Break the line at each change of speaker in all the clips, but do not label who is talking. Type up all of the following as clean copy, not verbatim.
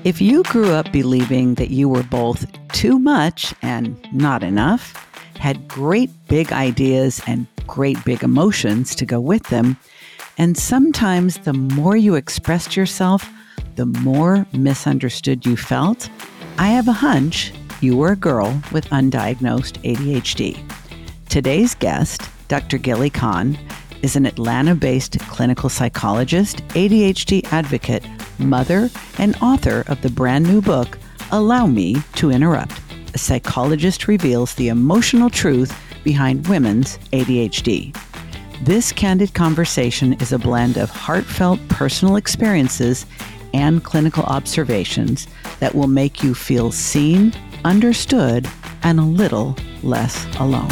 If you grew up believing that you were both too much and not enough, had great big ideas and great big emotions to go with them, and sometimes the more you expressed yourself, the more misunderstood you felt, I have a hunch you were a girl with undiagnosed ADHD. Today's guest, Dr. Gilly Kahn, is an Atlanta-based clinical psychologist, ADHD advocate, mother, and author of the brand new book, Allow Me to Interrupt. A psychologist reveals the emotional truth behind women's ADHD. This candid conversation is a blend of heartfelt personal experiences and clinical observations that will make you feel seen, understood, and a little less alone.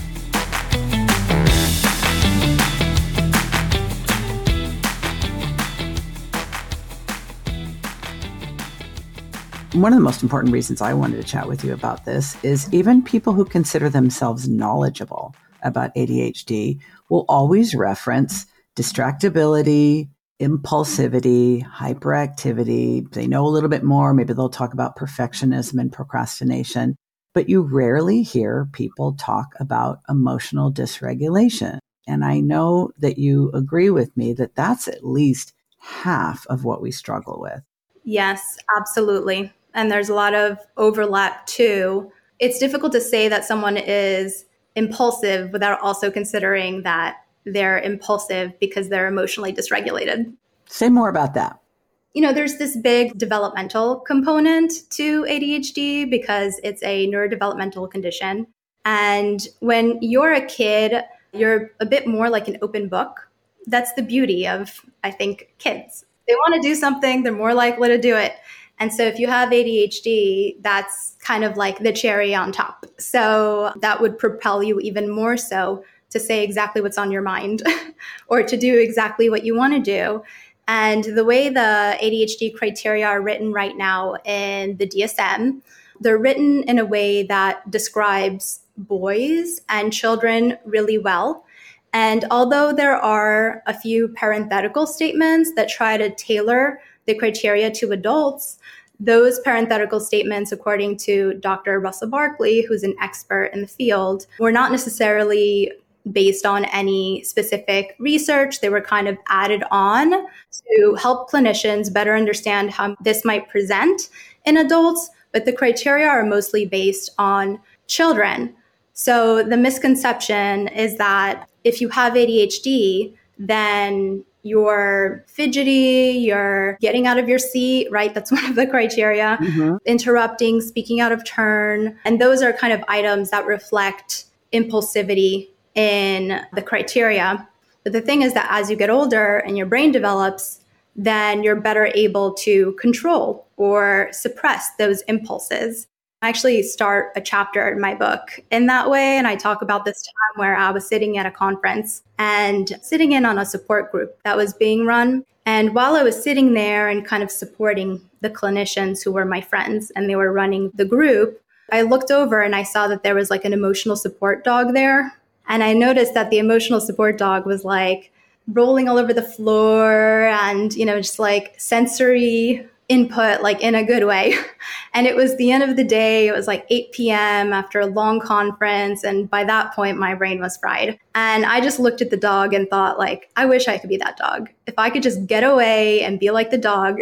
One of the most important reasons I wanted to chat with you about this is even people who consider themselves knowledgeable about ADHD will always reference distractibility, impulsivity, hyperactivity. They know a little bit more. Maybe they'll talk about perfectionism and procrastination, but you rarely hear people talk about emotional dysregulation. And I know that you agree with me that that's at least half of what we struggle with.
Yes, absolutely. And there's a lot of overlap too. It's difficult to say that someone is impulsive without also considering that they're impulsive because they're emotionally dysregulated.
Say more about that.
There's this big developmental component to ADHD because it's a neurodevelopmental condition. And when you're a kid, you're a bit more like an open book. That's the beauty of, I think, kids. They want to do something, they're more likely to do it. And so if you have ADHD, that's kind of like the cherry on top. So that would propel you even more so to say exactly what's on your mind or to do exactly what you want to do. And the way the ADHD criteria are written right now in the DSM, they're written in a way that describes boys and children really well. And although there are a few parenthetical statements that try to tailor the criteria to adults, those parenthetical statements, according to Dr. Russell Barkley, who's an expert in the field, were not necessarily based on any specific research. They were kind of added on to help clinicians better understand how this might present in adults, but the criteria are mostly based on children. So the misconception is that if you have ADHD, then you're fidgety, you're getting out of your seat, right? That's one of the criteria. Interrupting, speaking out of turn. And those are kind of items that reflect impulsivity in the criteria. But the thing is that as you get older and your brain develops, then you're better able to control or suppress those impulses. I actually start a chapter in my book in that way. And I talk about this time where I was sitting at a conference and sitting in on a support group that was being run. And while I was sitting there and kind of supporting the clinicians who were my friends and they were running the group, I looked over and I saw that there was like an emotional support dog there. And I noticed that the emotional support dog was like rolling all over the floor and, just like sensory input, like in a good way. And it was the end of the day. It was like 8 p.m. after a long conference. And by that point, my brain was fried. And I just looked at the dog and thought, like, I wish I could be that dog. If I could just get away and be like the dog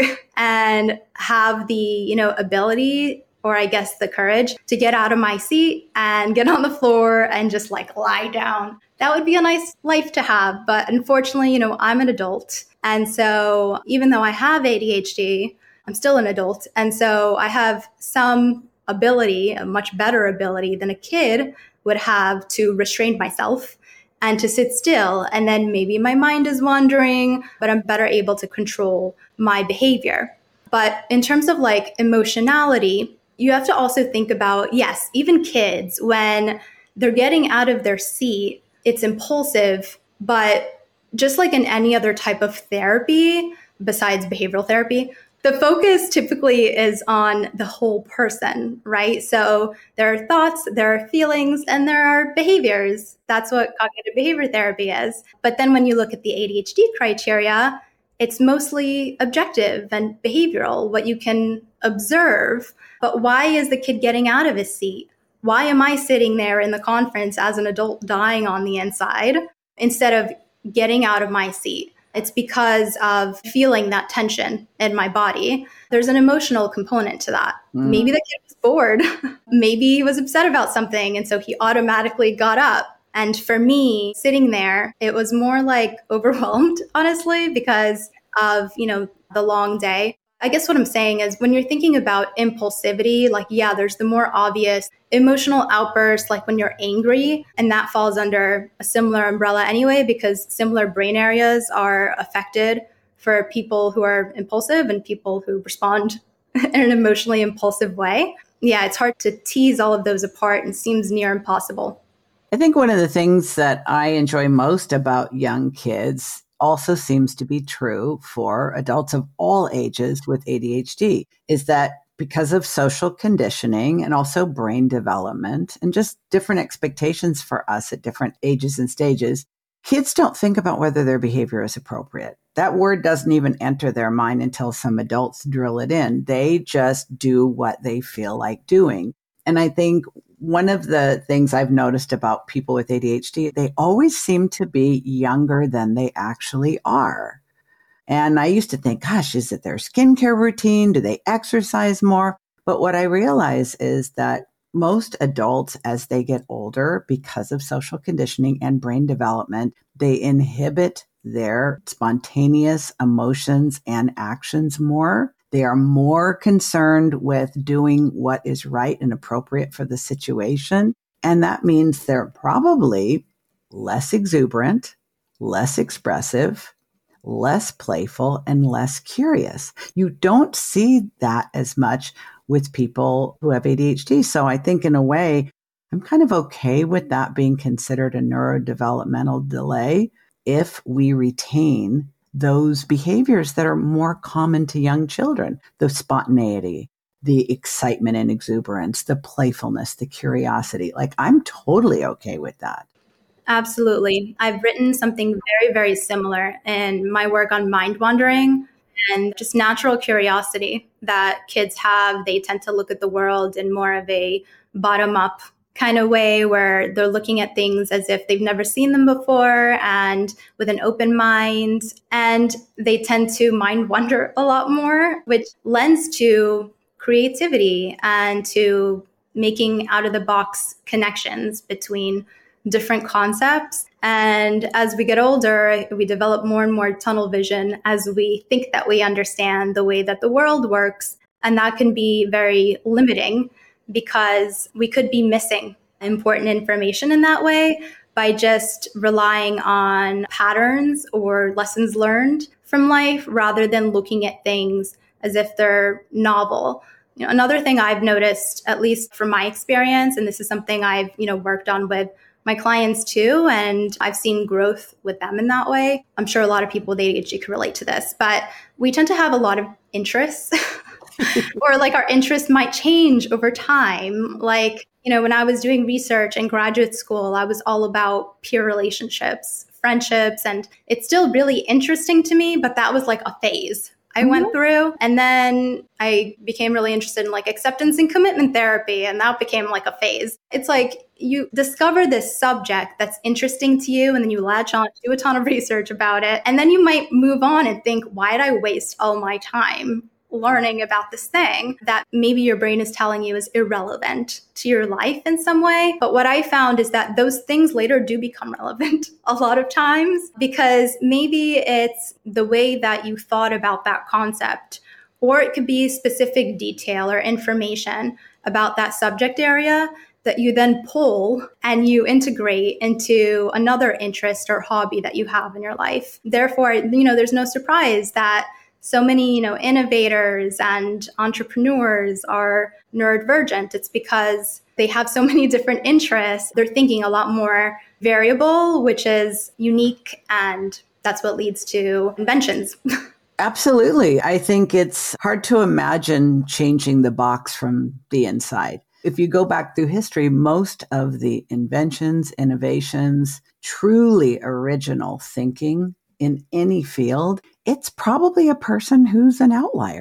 and have the, ability, or I guess the courage to get out of my seat and get on the floor and just like lie down. That would be a nice life to have. But unfortunately, I'm an adult. And so even though I have ADHD, I'm still an adult. And so I have some ability, a much better ability than a kid would have to restrain myself and to sit still. And then maybe my mind is wandering, but I'm better able to control my behavior. But in terms of like emotionality, you have to also think about, yes, even kids, when they're getting out of their seat, it's impulsive, but just like in any other type of therapy, besides behavioral therapy, the focus typically is on the whole person, right? So there are thoughts, there are feelings, and there are behaviors. That's what cognitive behavior therapy is. But then when you look at the ADHD criteria, it's mostly objective and behavioral, what you can observe, but why is the kid getting out of his seat? Why am I sitting there in the conference as an adult dying on the inside instead of getting out of my seat? It's because of feeling that tension in my body. There's an emotional component to that. Maybe the kid was bored. Maybe he was upset about something. And so he automatically got up. And for me, sitting there, it was more like overwhelmed, honestly, because of, the long day. I guess what I'm saying is when you're thinking about impulsivity, like, yeah, there's the more obvious emotional outbursts, like when you're angry, and that falls under a similar umbrella anyway, because similar brain areas are affected for people who are impulsive and people who respond in an emotionally impulsive way. Yeah, it's hard to tease all of those apart and seems near impossible.
I think one of the things that I enjoy most about young kids also seems to be true for adults of all ages with ADHD is that because of social conditioning and also brain development and just different expectations for us at different ages and stages, kids don't think about whether their behavior is appropriate. That word doesn't even enter their mind until some adults drill it in. They just do what they feel like doing. And I think one of the things I've noticed about people with ADHD, they always seem to be younger than they actually are. And I used to think, gosh, is it their skincare routine? Do they exercise more? But what I realize is that most adults, as they get older, because of social conditioning and brain development, they inhibit their spontaneous emotions and actions more. They are more concerned with doing what is right and appropriate for the situation. And that means they're probably less exuberant, less expressive, less playful, and less curious. You don't see that as much with people who have ADHD. So I think in a way, I'm kind of okay with that being considered a neurodevelopmental delay if we retain those behaviors that are more common to young children, the spontaneity, the excitement and exuberance, the playfulness, the curiosity. Like, I'm totally okay with that.
Absolutely. I've written something very, very similar in my work on mind wandering and just natural curiosity that kids have. They tend to look at the world in more of a bottom up kind of way where they're looking at things as if they've never seen them before and with an open mind. And they tend to mind wander a lot more, which lends to creativity and to making out of the box connections between different concepts. And as we get older, we develop more and more tunnel vision as we think that we understand the way that the world works. And that can be very limiting because we could be missing important information in that way by just relying on patterns or lessons learned from life rather than looking at things as if they're novel. Another thing I've noticed, at least from my experience, and this is something I've, worked on with my clients too, and I've seen growth with them in that way. I'm sure a lot of people with ADHD can relate to this, but we tend to have a lot of interests or like our interests might change over time. Like, when I was doing research in graduate school, I was all about peer relationships, friendships, and it's still really interesting to me, but that was like a phase I went through. And then I became really interested in like acceptance and commitment therapy. And that became like a phase. It's like you discover this subject that's interesting to you and then you latch on, do a ton of research about it. And then you might move on and think, why did I waste all my time learning about this thing that maybe your brain is telling you is irrelevant to your life in some way? But what I found is that those things later do become relevant a lot of times because maybe it's the way that you thought about that concept, or it could be specific detail or information about that subject area that you then pull and you integrate into another interest or hobby that you have in your life. Therefore, there's no surprise that so many, innovators and entrepreneurs are neurodivergent. It's because they have so many different interests. They're thinking a lot more variable, which is unique. And that's what leads to inventions.
Absolutely. I think it's hard to imagine changing the box from the inside. If you go back through history, most of the inventions, innovations, truly original thinking in any field, it's probably a person who's an outlier.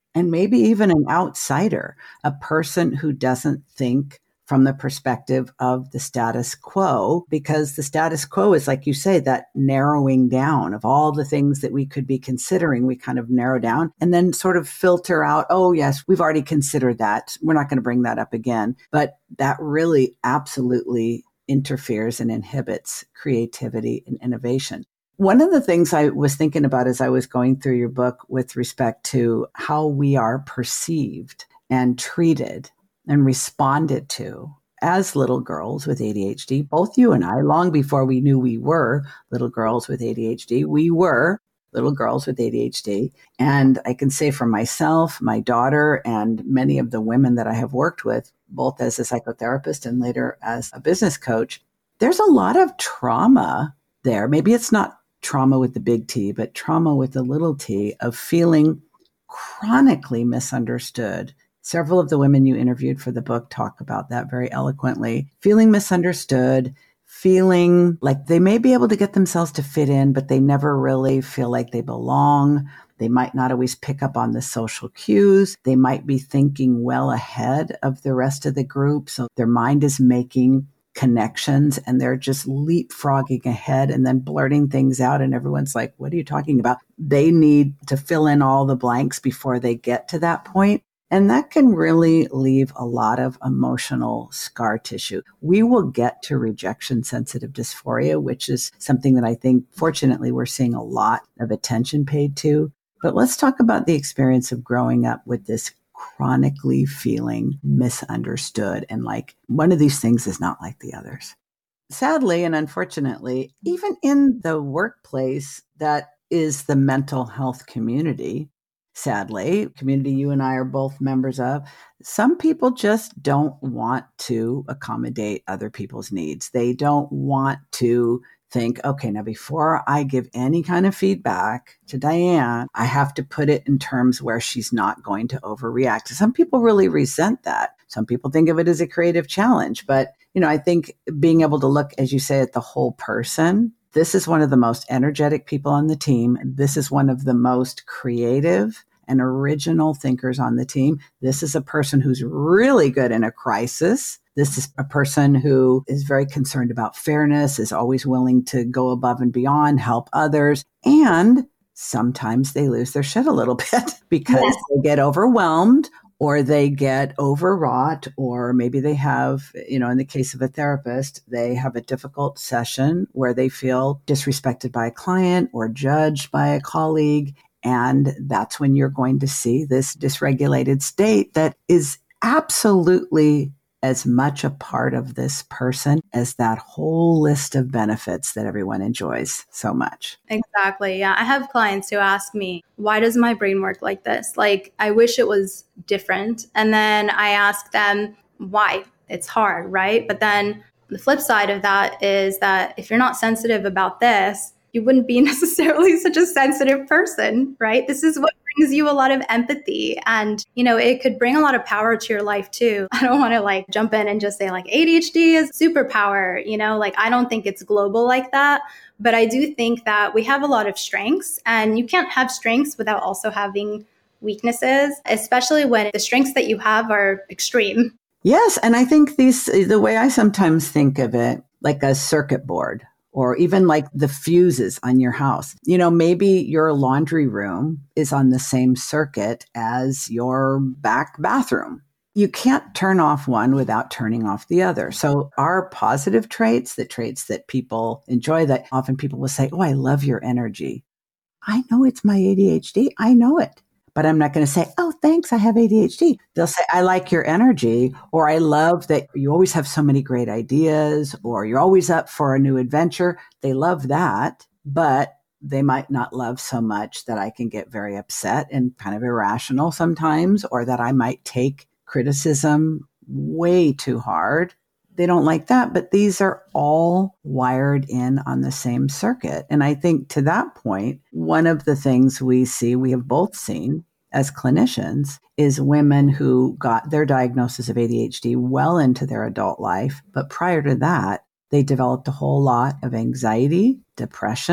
and maybe even an outsider, a person who doesn't think from the perspective of the status quo, because the status quo is, like you say, that narrowing down of all the things that we could be considering. We kind of narrow down and then sort of filter out, oh, yes, we've already considered that. We're not going to bring that up again. But that really absolutely interferes and inhibits creativity and innovation. One of the things I was thinking about as I was going through your book with respect to how we are perceived and treated and responded to as little girls with ADHD, both you and I, long before we knew we were little girls with ADHD, we were little girls with ADHD. And I can say for myself, my daughter, and many of the women that I have worked with, both as a psychotherapist and later as a business coach, there's a lot of trauma there. Maybe it's not trauma with the big T, but trauma with the little t, of feeling chronically misunderstood. Several of the women you interviewed for the book talk about that very eloquently. Feeling misunderstood, feeling like they may be able to get themselves to fit in, but they never really feel like they belong. They might not always pick up on the social cues. They might be thinking well ahead of the rest of the group. So their mind is making connections and they're just leapfrogging ahead and then blurting things out. And everyone's like, what are you talking about? They need to fill in all the blanks before they get to that point. And that can really leave a lot of emotional scar tissue. We will get to rejection sensitive dysphoria, which is something that I think, fortunately, we're seeing a lot of attention paid to. But let's talk about the experience of growing up with this chronically feeling misunderstood. And like one of these things is not like the others. Sadly and unfortunately, even in the workplace that is the mental health community, sadly, community you and I are both members of, some people just don't want to accommodate other people's needs. They don't want to think, okay, now before I give any kind of feedback to Diane, I have to put it in terms where she's not going to overreact. Some people really resent that. Some people think of it as a creative challenge. But, I think being able to look, as you say, at the whole person. This is one of the most energetic people on the team. This is one of the most creative and original thinkers on the team. This is a person who's really good in a crisis. This is a person who is very concerned about fairness, is always willing to go above and beyond, help others. And sometimes they lose their shit a little bit because they get overwhelmed or they get overwrought, or maybe they have, in the case of a therapist, they have a difficult session where they feel disrespected by a client or judged by a colleague. And that's when you're going to see this dysregulated state that is absolutely as much a part of this person as that whole list of benefits that everyone enjoys so much.
Exactly. Yeah. I have clients who ask me, why does my brain work like this? Like, I wish it was different. And then I ask them why. It's hard, right? But then the flip side of that is that if you're not sensitive about this, you wouldn't be necessarily such a sensitive person, right? This is what brings you a lot of empathy, and, it could bring a lot of power to your life too. I don't want to jump in and just say ADHD is superpower, I don't think it's global like that. But I do think that we have a lot of strengths, and you can't have strengths without also having weaknesses, especially when the strengths that you have are extreme.
Yes. And I think the way I sometimes think of it, like a circuit board, or even like the fuses on your house. Maybe your laundry room is on the same circuit as your back bathroom. You can't turn off one without turning off the other. So our positive traits, the traits that people enjoy, that often people will say, oh, I love your energy. I know it's my ADHD. I know it. But I'm not going to say, oh, thanks, I have ADHD. They'll say, I like your energy, or I love that you always have so many great ideas, or you're always up for a new adventure. They love that, but they might not love so much that I can get very upset and kind of irrational sometimes, or that I might take criticism way too hard. They don't like that, but these are all wired in on the same circuit. And I think to that point, one of the things we have both seen as clinicians, is women who got their diagnosis of ADHD well into their adult life. But prior to that, they developed a whole lot of anxiety, depression,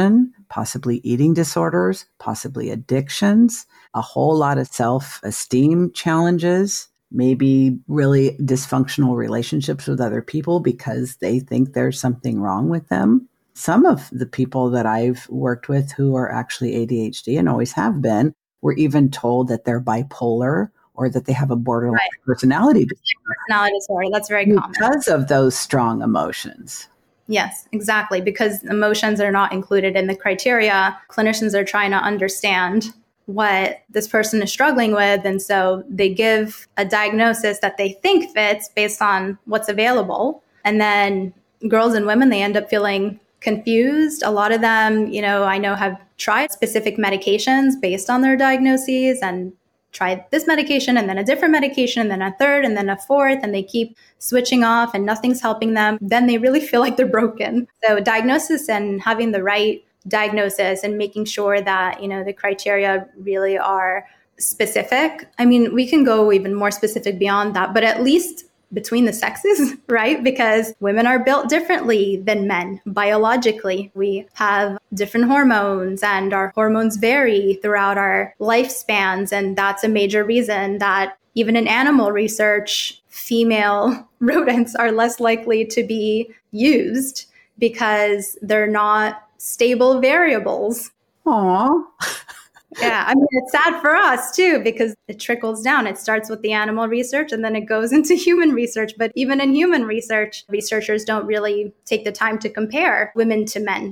possibly eating disorders, possibly addictions, a whole lot of self-esteem challenges, maybe really dysfunctional relationships with other people because they think there's something wrong with them. Some of the people that I've worked with who are actually ADHD and always have been were even told that they're bipolar or that they have a borderline personality
disorder. That's very common.
Because of those strong emotions.
Yes, exactly. Because emotions are not included in the criteria. Clinicians are trying to understand what this person is struggling with. And so they give a diagnosis that they think fits based on what's available. And then girls and women, they end up feeling confused. A lot of them, I know have tried specific medications based on their diagnoses and tried this medication and then a different medication and then a third and then a fourth, and they keep switching off and nothing's helping them. Then they really feel like they're broken. So diagnosis and having the right diagnosis and making sure that, the criteria really are specific. I mean, we can go even more specific beyond that, but at least between the sexes, right? Because women are built differently than men biologically. We have different hormones and our hormones vary throughout our lifespans. And that's a major reason that even in animal research, female rodents are less likely to be used because they're not stable variables.
Aww.
Yeah, I mean, it's sad for us too, because it trickles down. It starts with the animal research and then it goes into human research. But even in human research, researchers don't really take the time to compare women to men.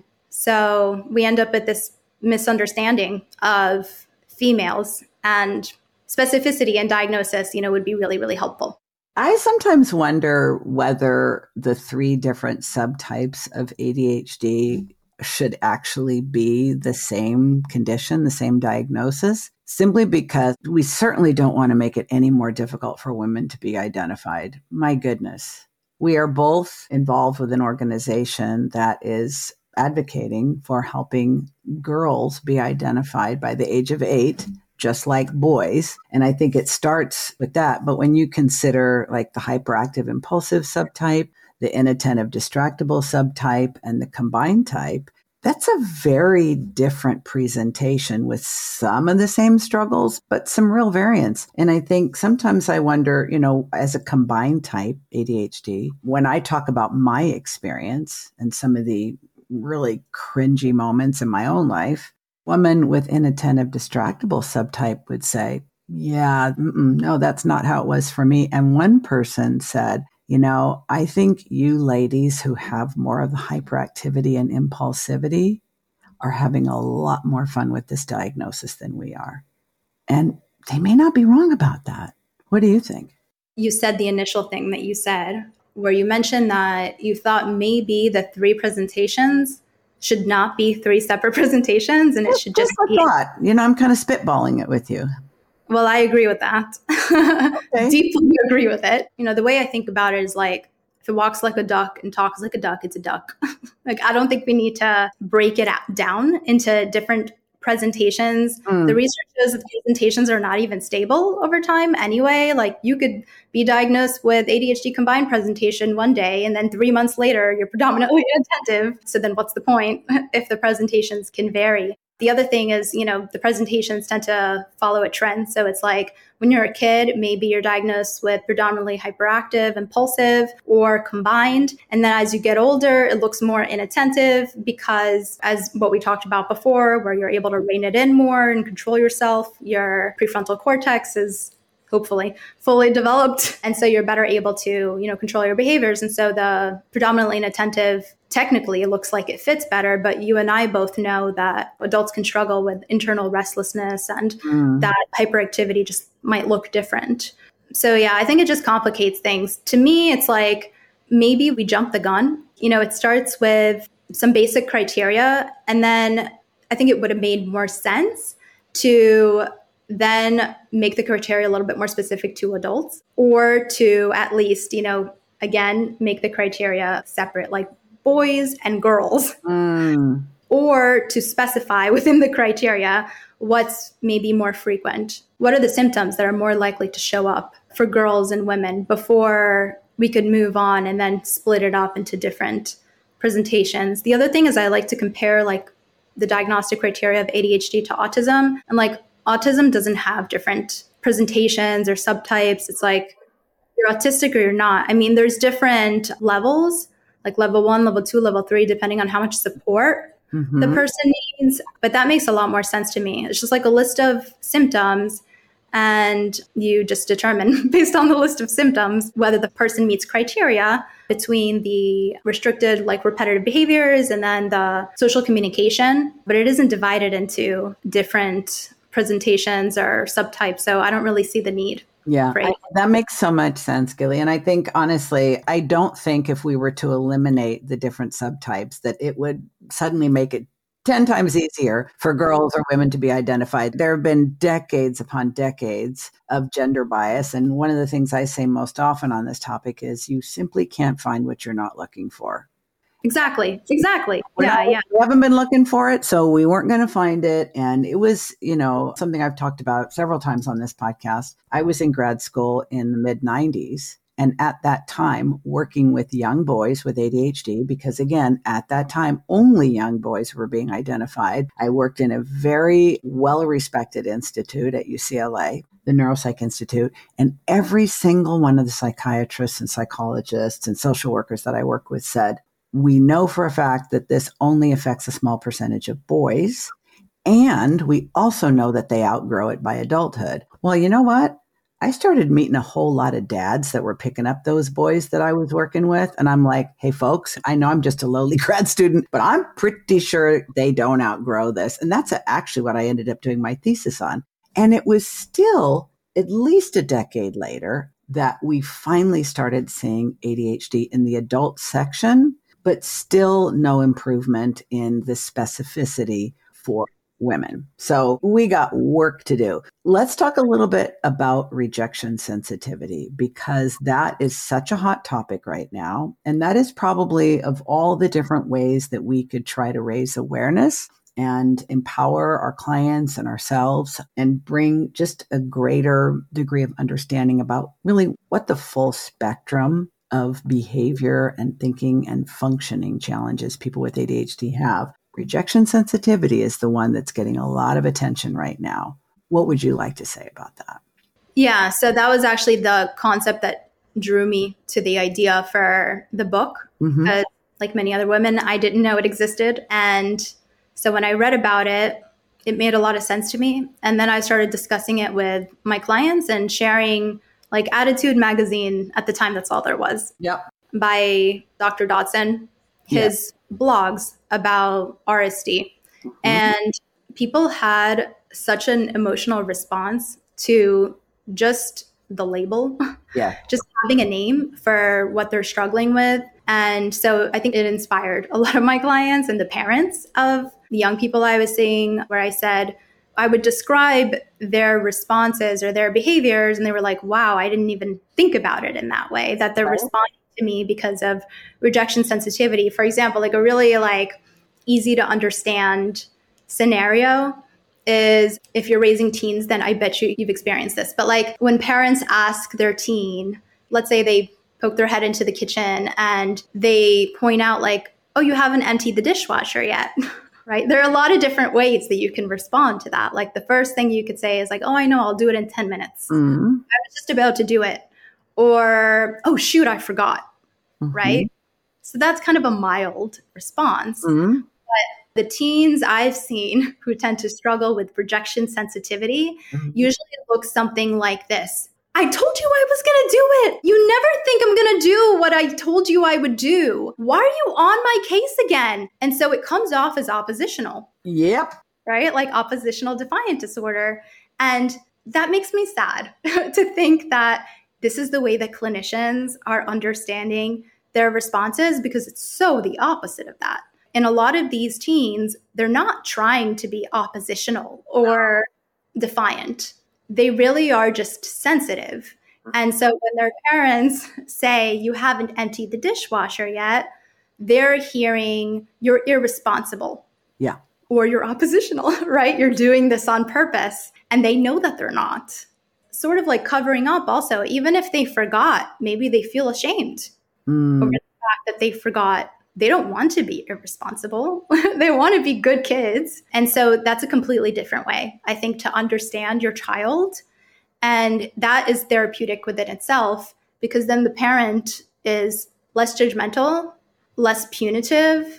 So we end up with this misunderstanding of females, and specificity and diagnosis, would be really, really helpful.
I sometimes wonder whether the 3 different subtypes of ADHD should actually be the same condition, the same diagnosis, simply because we certainly don't want to make it any more difficult for women to be identified. My goodness. We are both involved with an organization that is advocating for helping girls be identified by the age of 8, just like boys. And I think it starts with that. But when you consider like the hyperactive impulsive subtype, the inattentive distractible subtype, and the combined type, that's a very different presentation with some of the same struggles, but some real variance. And I think sometimes I wonder, as a combined type ADHD, when I talk about my experience and some of the really cringy moments in my own life, women with inattentive distractible subtype would say, yeah, no, that's not how it was for me. And one person said, I think you ladies who have more of the hyperactivity and impulsivity are having a lot more fun with this diagnosis than we are. And they may not be wrong about that. What do you think?
You said the initial thing that you said, where you mentioned that you thought maybe the 3 presentations should not be 3 separate presentations and it should just be.
I'm kind of spitballing it with you.
Well, I agree with that. Okay. Deeply agree with it. The way I think about it is like, if it walks like a duck and talks like a duck, it's a duck. Like, I don't think we need to break it down into different presentations. The research shows that the presentations are not even stable over time anyway. Like, you could be diagnosed with ADHD combined presentation one day, and then 3 months later, you're predominantly inattentive. So then what's the point if the presentations can vary? The other thing is, the presentations tend to follow a trend. So it's like when you're a kid, maybe you're diagnosed with predominantly hyperactive, impulsive, or combined. And then as you get older, it looks more inattentive because, as what we talked about before, where you're able to rein it in more and control yourself, your prefrontal cortex is hopefully fully developed. And so you're better able to, control your behaviors. And so the predominantly inattentive, technically it looks like it fits better, but you and I both know that adults can struggle with internal restlessness and that hyperactivity just might look different. So yeah, I think it just complicates things. To me, it's like maybe we jump the gun. It starts with some basic criteria, and then I think it would have made more sense to then make the criteria a little bit more specific to adults, or to at least, again, make the criteria separate, like boys and girls, or to specify within the criteria what's maybe more frequent. What are the symptoms that are more likely to show up for girls and women before we could move on and then split it up into different presentations? The other thing is I like to compare like the diagnostic criteria of ADHD to autism. And like autism doesn't have different presentations or subtypes. It's like you're autistic or you're not. I mean, there's different levels, like level 1, level 2, level 3, depending on how much support the person needs. But that makes a lot more sense to me. It's just like a list of symptoms, and you just determine based on the list of symptoms whether the person meets criteria between the restricted, like repetitive behaviors, and then the social communication. But it isn't divided into different presentations or subtypes. So I don't really see the need.
Yeah, that makes so much sense, Gilly. And I think, honestly, I don't think if we were to eliminate the different subtypes that it would suddenly make it 10 times easier for girls or women to be identified. There have been decades upon decades of gender bias. And one of the things I say most often on this topic is you simply can't find what you're not looking for.
Exactly.
We haven't been looking for it, so we weren't going to find it. And it was, something I've talked about several times on this podcast. I was in grad school in the mid 90s. And at that time, working with young boys with ADHD, because again, at that time, only young boys were being identified. I worked in a very well-respected institute at UCLA, the Neuropsych Institute, and every single one of the psychiatrists and psychologists and social workers that I work with said, we know for a fact that this only affects a small percentage of boys, and we also know that they outgrow it by adulthood. Well, you know what? I started meeting a whole lot of dads that were picking up those boys that I was working with. And I'm like, hey, folks, I know I'm just a lowly grad student, but I'm pretty sure they don't outgrow this. And that's actually what I ended up doing my thesis on. And it was still at least a decade later that we finally started seeing ADHD in the adult section, but still no improvement in the specificity for women. So we got work to do. Let's talk a little bit about rejection sensitivity, because that is such a hot topic right now. And that is probably, of all the different ways that we could try to raise awareness and empower our clients and ourselves and bring just a greater degree of understanding about really what the full spectrum of behavior and thinking and functioning challenges people with ADHD have. Rejection sensitivity is the one that's getting a lot of attention right now. What would you like to say about that?
Yeah, so that was actually the concept that drew me to the idea for the book. Like many other women, I didn't know it existed. And so when I read about it, it made a lot of sense to me. And then I started discussing it with my clients and sharing, like Attitude magazine at the time, that's all there was.
Yep.
By Dr. Dodson, his blogs about RSD. And people had such an emotional response to just the label, just having a name for what they're struggling with. And so I think it inspired a lot of my clients and the parents of the young people I was seeing, where I said, I would describe their responses or their behaviors, and they were like, wow, I didn't even think about it in that way, that they're responding to me because of rejection sensitivity. For example, like a really easy to understand scenario is if you're raising teens, then I bet you've experienced this. But like when parents ask their teen, let's say they poke their head into the kitchen and they point out like, oh, you haven't emptied the dishwasher yet, right? There are a lot of different ways that you can respond to that. Like the first thing you could say is like, oh, I know, I'll do it in 10 minutes. I was just about to do it. Or, oh, shoot, I forgot, right? So that's kind of a mild response. But the teens I've seen who tend to struggle with rejection sensitivity usually look something like this. I told you I was going to do it. You never think I'm going to do what I told you I would do. Why are you on my case again? And so it comes off as oppositional.
Yep.
Right? Like oppositional defiant disorder. And that makes me sad to think that this is the way that clinicians are understanding their responses, because it's so the opposite of that. And a lot of these teens, they're not trying to be oppositional or defiant. They really are just sensitive. And so when their parents say, you haven't emptied the dishwasher yet, they're hearing you're irresponsible.
Yeah.
Or you're oppositional, right? You're doing this on purpose. And they know that they're not. Sort of like covering up also, even if they forgot, maybe they feel ashamed over the fact that they forgot they don't want to be irresponsible. They want to be good kids. And so that's a completely different way, I think, to understand your child. And that is therapeutic within itself, because then the parent is less judgmental, less punitive,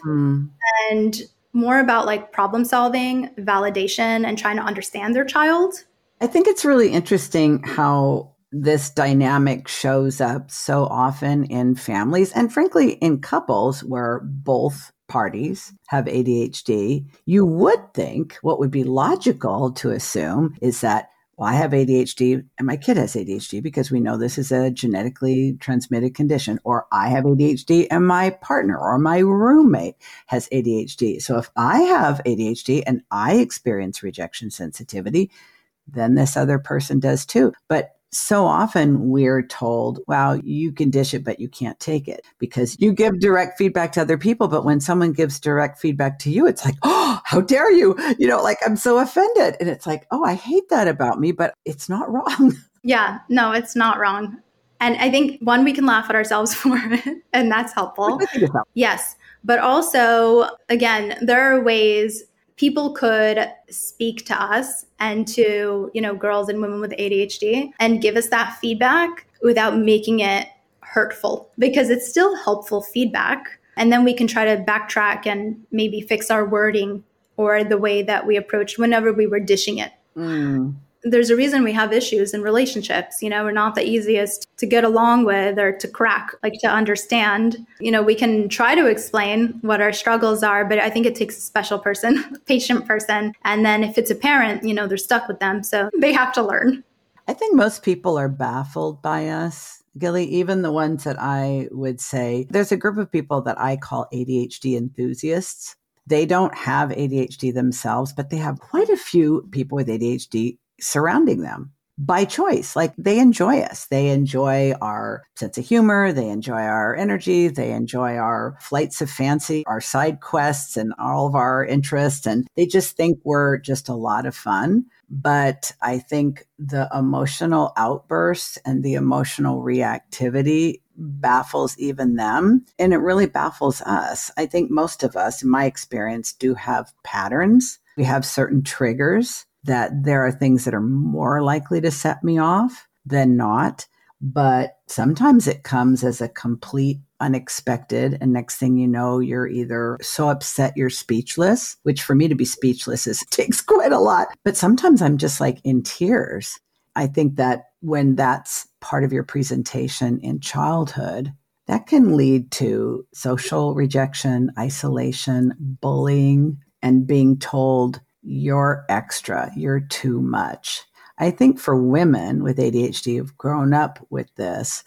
and more about like problem solving, validation, and trying to understand their child.
I think it's really interesting how this dynamic shows up so often in families and frankly in couples where both parties have ADHD. You would think what would be logical to assume is that, well, I have ADHD and my kid has ADHD because we know this is a genetically transmitted condition, or I have ADHD and my partner or my roommate has ADHD. So if I have ADHD and I experience rejection sensitivity, then this other person does too. But so often we're told, wow, you can dish it, but you can't take it because you give direct feedback to other people. But when someone gives direct feedback to you, it's like, oh, how dare you? Like I'm so offended. And it's like, oh, I hate that about me, but it's not wrong.
Yeah, no, it's not wrong. And I think one, we can laugh at ourselves for it, and that's helpful. Yes. But also, again, there are ways people could speak to us and to, girls and women with ADHD and give us that feedback without making it hurtful, because it's still helpful feedback. And then we can try to backtrack and maybe fix our wording or the way that we approached whenever we were dishing it. There's a reason we have issues in relationships. We're not the easiest to get along with or to crack, like to understand. We can try to explain what our struggles are, but I think it takes a special person, a patient person. And then if it's a parent, they're stuck with them. So they have to learn.
I think most people are baffled by us, Gilly, even the ones that I would say, there's a group of people that I call ADHD enthusiasts. They don't have ADHD themselves, but they have quite a few people with ADHD surrounding them by choice. Like they enjoy us. They enjoy our sense of humor. They enjoy our energy. They enjoy our flights of fancy, our side quests and all of our interests. And they just think we're just a lot of fun. But I think the emotional outbursts and the emotional reactivity baffles even them. And it really baffles us. I think most of us, in my experience, do have patterns. We have certain triggers that there are things that are more likely to set me off than not. But sometimes it comes as a complete unexpected. And next thing you know, you're either so upset you're speechless, which for me to be speechless takes quite a lot. But sometimes I'm just like in tears. I think that when that's part of your presentation in childhood, that can lead to social rejection, isolation, bullying, and being told, you're extra, you're too much. I think for women with ADHD who've grown up with this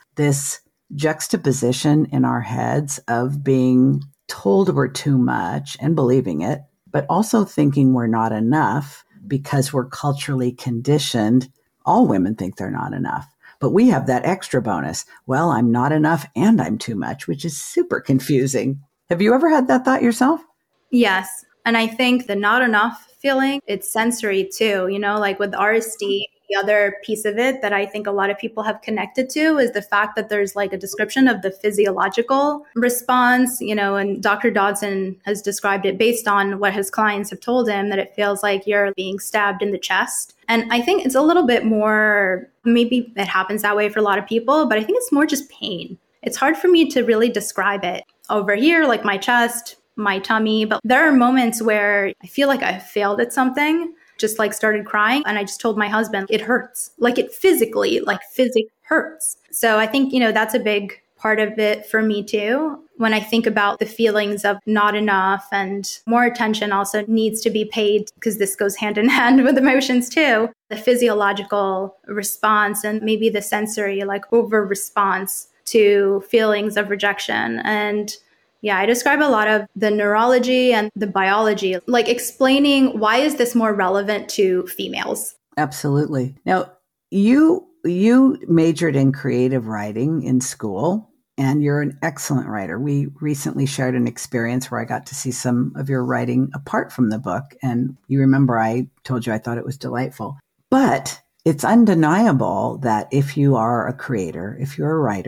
juxtaposition in our heads of being told we're too much and believing it, but also thinking we're not enough because we're culturally conditioned. All women think they're not enough, but we have that extra bonus. Well, I'm not enough and I'm too much, which is super confusing. Have you ever had that thought yourself?
Yes. And I think the not enough feeling, it's sensory too, like with RSD, the other piece of it that I think a lot of people have connected to is the fact that there's like a description of the physiological response, and Dr. Dodson has described it based on what his clients have told him, that it feels like you're being stabbed in the chest. And I think it's a little bit more, maybe it happens that way for a lot of people, but I think it's more just pain. It's hard for me to really describe it. Over here, like my chest, my tummy, but there are moments where I feel like I failed at something, just like started crying. And I just told my husband, it hurts, like it physically hurts. So I think, that's a big part of it for me too. When I think about the feelings of not enough, and more attention also needs to be paid, because this goes hand in hand with emotions too. The physiological response and maybe the sensory, like over response to feelings of rejection. And yeah, I describe a lot of the neurology and the biology, like explaining why is this more relevant to females?
Absolutely. Now, you majored in creative writing in school, and you're an excellent writer. We recently shared an experience where I got to see some of your writing apart from the book. And you remember I told you I thought it was delightful. But it's undeniable that if you are a creator, if you're a writer,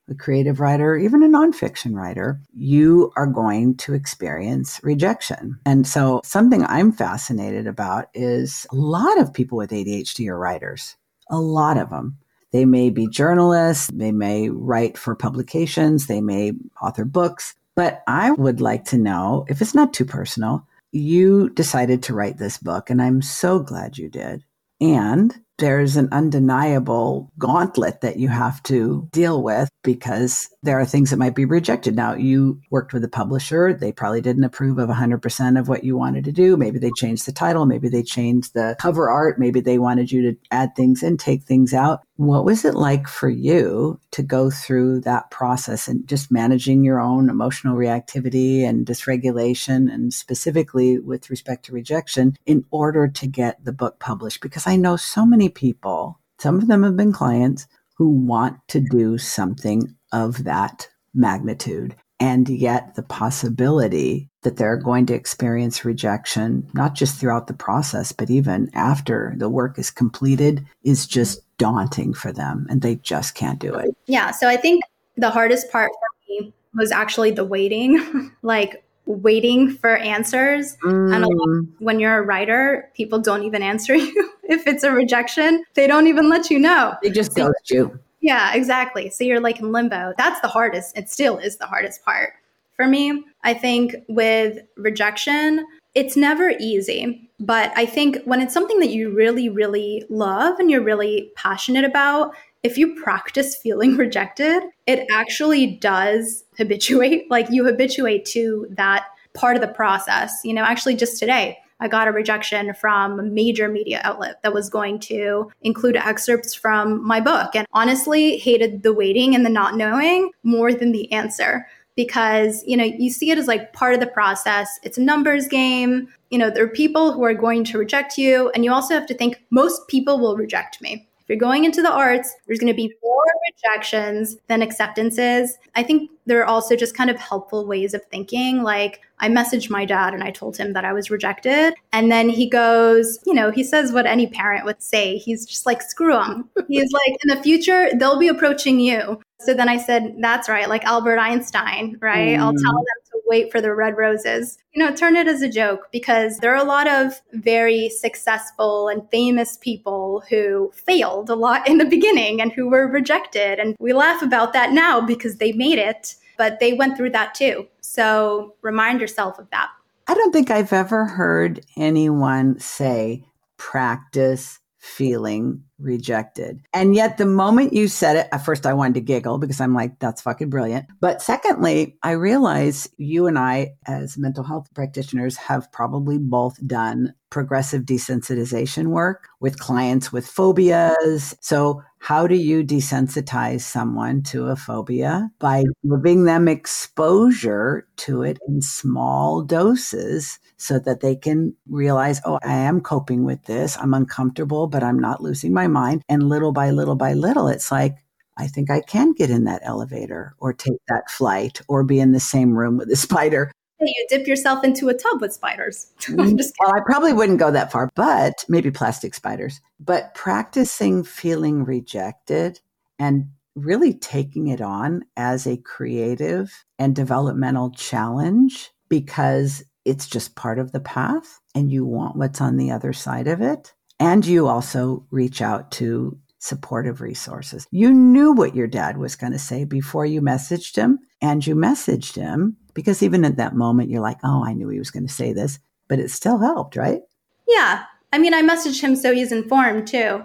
a creative writer, even a nonfiction writer, you are going to experience rejection. And so something I'm fascinated about is a lot of people with ADHD are writers, a lot of them. They may be journalists, they may write for publications, they may author books, but I would like to know, if it's not too personal, you decided to write this book, and I'm so glad you did. And there's an undeniable gauntlet that you have to deal with because there are things that might be rejected. Now, you worked with a publisher. They probably didn't approve of 100% of what you wanted to do. Maybe they changed the title. Maybe they changed the cover art. Maybe they wanted you to add things in, take things out. What was it like for you to go through that process and just managing your own emotional reactivity and dysregulation, and specifically with respect to rejection, in order to get the book published? Because I know so many people, some of them have been clients, who want to do something of that magnitude. And yet the possibility that they're going to experience rejection, not just throughout the process, but even after the work is completed, is just daunting for them, and they just can't do it.
Yeah. So I think the hardest part for me was actually the waiting, like waiting for answers. And when you're a writer, people don't even answer you. If it's a rejection, they don't even let you know.
They just ghost you.
Yeah, exactly. So you're like in limbo. That's the hardest. It still is the hardest part for me. I think with rejection, it's never easy. But I think when it's something that you really, really love and you're really passionate about, if you practice feeling rejected, it actually does habituate, like you habituate to that part of the process. You know, actually just today, I got a rejection from a major media outlet that was going to include excerpts from my book, and honestly hated the waiting and the not knowing more than the answer. Because, you know, you see it as like part of the process. It's a numbers game. You know, there are people who are going to reject you. And you also have to think most people will reject me. If you're going into the arts, there's going to be more rejections than acceptances. I think there are also just kind of helpful ways of thinking. Like I messaged my dad and I told him that I was rejected. And then he goes, you know, he says what any parent would say. He's just like, screw them. He's like, in the future, they'll be approaching you. So then I said, that's right. Like Albert Einstein, right? I'll tell them to wait for the red roses. You know, turn it as a joke, because there are a lot of very successful and famous people who failed a lot in the beginning and who were rejected. And we laugh about that now because they made it, but they went through that too. So remind yourself of that.
I don't think I've ever heard anyone say practice feeling rejected. And yet the moment you said it, at first I wanted to giggle because I'm like, that's fucking brilliant. But secondly, I realize you and I as mental health practitioners have probably both done progressive desensitization work with clients with phobias. So how do you desensitize someone to a phobia? By giving them exposure to it in small doses so that they can realize, oh, I am coping with this. I'm uncomfortable, but I'm not losing my mind. And little by little by little, it's like, I think I can get in that elevator or take that flight or be in the same room with a spider.
You dip yourself into a tub with spiders.
Well, I probably wouldn't go that far, but maybe plastic spiders. But practicing feeling rejected and really taking it on as a creative and developmental challenge, because it's just part of the path and you want what's on the other side of it. And you also reach out to supportive resources. You knew what your dad was going to say before you messaged him, and you messaged him because even at that moment, you're like, oh, I knew he was going to say this, but it still helped, right?
Yeah. I mean, I messaged him so he's informed too.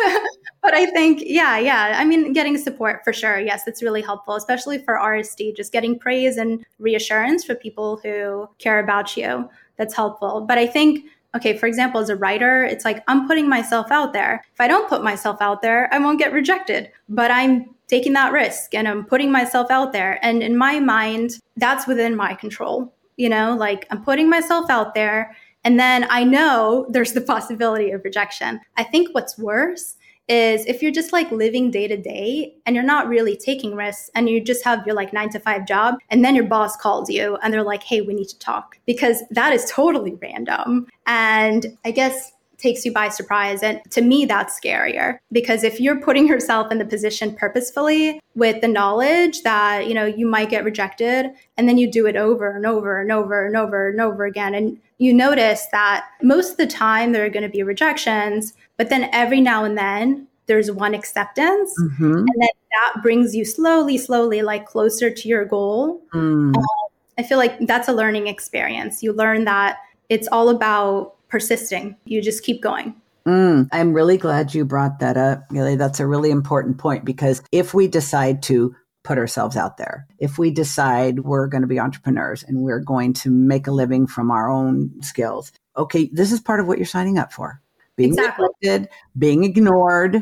But I think, yeah. I mean, getting support for sure. Yes, it's really helpful, especially for RSD, just getting praise and reassurance for people who care about you. That's helpful. But I think, okay, for example, as a writer, it's like I'm putting myself out there. If I don't put myself out there, I won't get rejected. But I'm taking that risk and I'm putting myself out there. And in my mind, that's within my control. You know, like I'm putting myself out there. And then I know there's the possibility of rejection. I think what's worse is if you're just like living day to day and you're not really taking risks and you just have your like 9-to-5 job and then your boss calls you and they're like, hey, we need to talk, because that is totally random. And I guess takes you by surprise. And to me, that's scarier, because if you're putting yourself in the position purposefully with the knowledge that, you might get rejected, and then you do it over and over and over and over and over again. And you notice that most of the time there are going to be rejections, but then every now and then there's one acceptance.
Mm-hmm.
And then that brings you slowly, like closer to your goal. I feel like that's a learning experience. You learn that it's all about persisting. You just keep going.
I'm really glad you brought that up, Gilly. That's a really important point, because if we decide to put ourselves out there, if we decide we're going to be entrepreneurs and we're going to make a living from our own skills, okay, this is part of what you're signing up for. Being rejected, being ignored,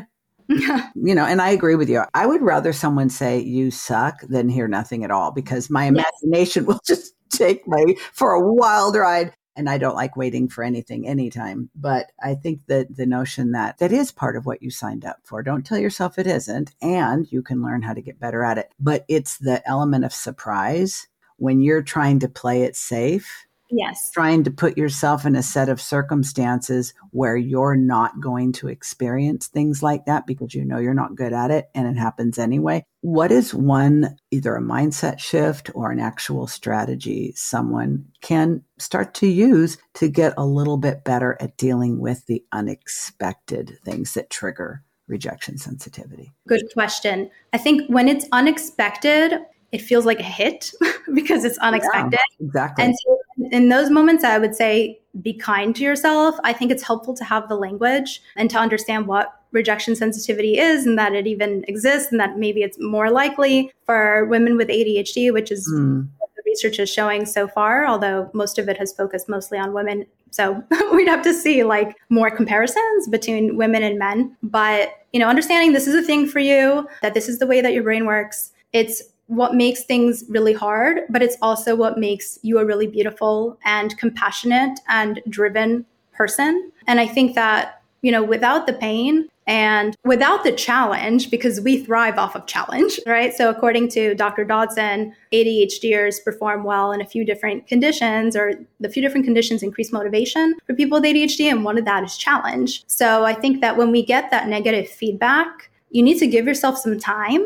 and I agree with you. I would rather someone say you suck than hear nothing at all, because my imagination will just take me for a wild ride. And I don't like waiting for anything anytime. But I think that the notion that is part of what you signed up for. Don't tell yourself it isn't. And you can learn how to get better at it. But it's the element of surprise when you're trying to play it safe.
Yes.
Trying to put yourself in a set of circumstances where you're not going to experience things like that because you're not good at it and it happens anyway. What is one, either a mindset shift or an actual strategy someone can start to use to get a little bit better at dealing with the unexpected things that trigger rejection sensitivity?
Good question. I think when it's unexpected, it feels like a hit because it's unexpected.
Yeah, exactly.
And so in those moments, I would say be kind to yourself. I think it's helpful to have the language and to understand what rejection sensitivity is, and that it even exists, and that maybe it's more likely for women with ADHD, which is what the research is showing so far, although most of it has focused mostly on women. So we'd have to see like more comparisons between women and men. But, understanding this is a thing for you, that this is the way that your brain works. It's what makes things really hard, but it's also what makes you a really beautiful and compassionate and driven person. And I think that, without the pain and without the challenge, because we thrive off of challenge, right? So according to Dr. Dodson, ADHDers perform well in a few different conditions, or the few different conditions increase motivation for people with ADHD. And one of that is challenge. So I think that when we get that negative feedback, you need to give yourself some time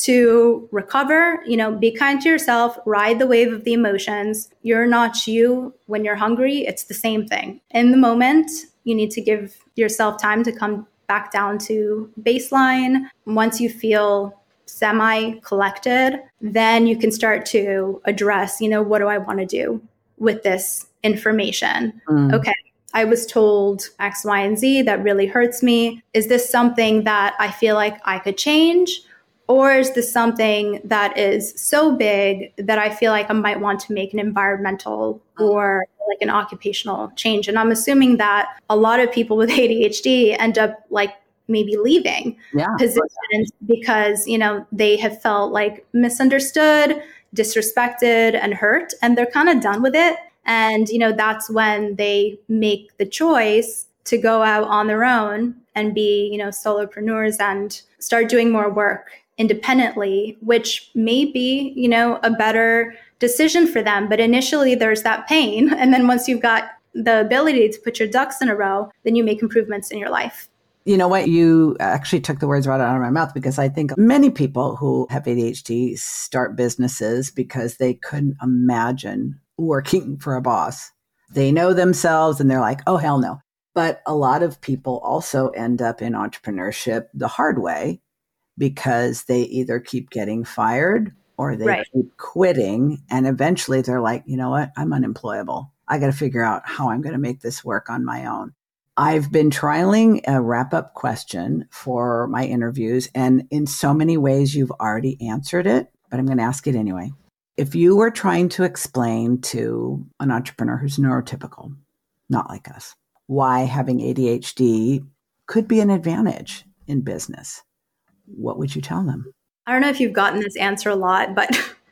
to recover, be kind to yourself, ride the wave of the emotions. You're not you when you're hungry. It's the same thing. In the moment, you need to give yourself time to come back down to baseline. Once you feel semi-collected, then you can start to address, what do I want to do with this information? Okay, I was told X, Y, and Z that really hurts me. Is this something that I feel like I could change? Or is this something that is so big that I feel like I might want to make an environmental or like an occupational change? And I'm assuming that a lot of people with ADHD end up like maybe leaving positions because, they have felt like misunderstood, disrespected, and hurt, and they're kind of done with it. And, that's when they make the choice to go out on their own and be, solopreneurs and start doing more work independently, which may be, a better decision for them. But initially there's that pain. And then once you've got the ability to put your ducks in a row, then you make improvements in your life.
You know what? You actually took the words right out of my mouth, because I think many people who have ADHD start businesses because they couldn't imagine working for a boss. They know themselves and they're like, oh, hell no. But a lot of people also end up in entrepreneurship the hard way, because they either keep getting fired or they keep quitting. And eventually they're like, you know what? I'm unemployable. I got to figure out how I'm going to make this work on my own. I've been trialing a wrap-up question for my interviews, and in so many ways you've already answered it, but I'm going to ask it anyway. If you were trying to explain to an entrepreneur who's neurotypical, not like us, why having ADHD could be an advantage in business, what would you tell them?
I don't know if you've gotten this answer a lot, but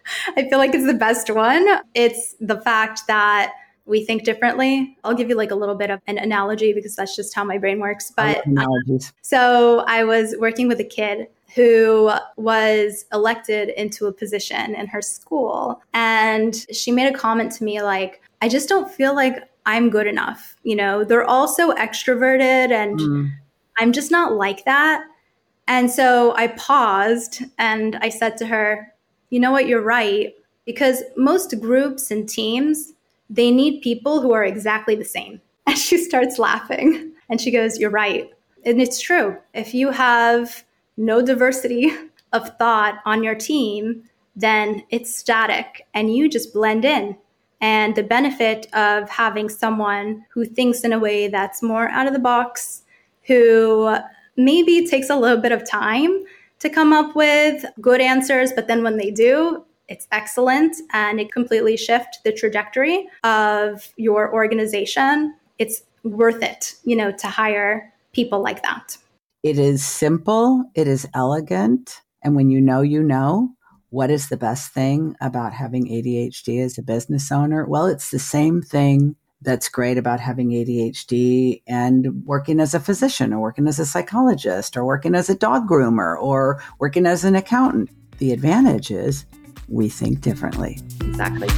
I feel like it's the best one. It's the fact that we think differently. I'll give you like a little bit of an analogy because that's just how my brain works. But so I was working with a kid who was elected into a position in her school. And she made a comment to me like, I just don't feel like I'm good enough. They're all so extroverted and I'm just not like that. And so I paused and I said to her, you know what, you're right. Because most groups and teams, they need people who are exactly the same. And she starts laughing and she goes, you're right. And it's true. If you have no diversity of thought on your team, then it's static and you just blend in. And the benefit of having someone who thinks in a way that's more out of the box, who maybe takes a little bit of time to come up with good answers, but then when they do, it's excellent and it completely shifts the trajectory of your organization. It's worth it, to hire people like that.
It is simple, it is elegant, and when you know, what is the best thing about having ADHD as a business owner? Well, it's the same thing that's great about having ADHD and working as a physician or working as a psychologist or working as a dog groomer or working as an accountant. The advantage is we think differently.
Exactly.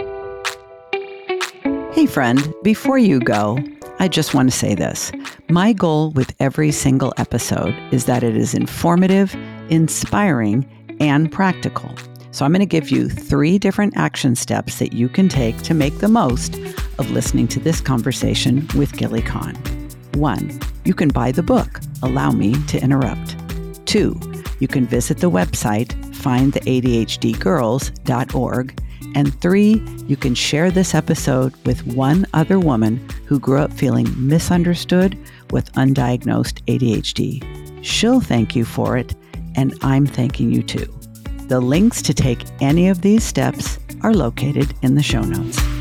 Hey, friend, before you go, I just want to say this. My goal with every single episode is that it is informative, inspiring, and practical. So I'm going to give you 3 different action steps that you can take to make the most of listening to this conversation with Gilly Kahn. 1, you can buy the book, Allow Me to Interrupt. 2, you can visit the website, findtheadhdgirls.org. And 3, you can share this episode with one other woman who grew up feeling misunderstood with undiagnosed ADHD. She'll thank you for it, and I'm thanking you too. The links to take any of these steps are located in the show notes.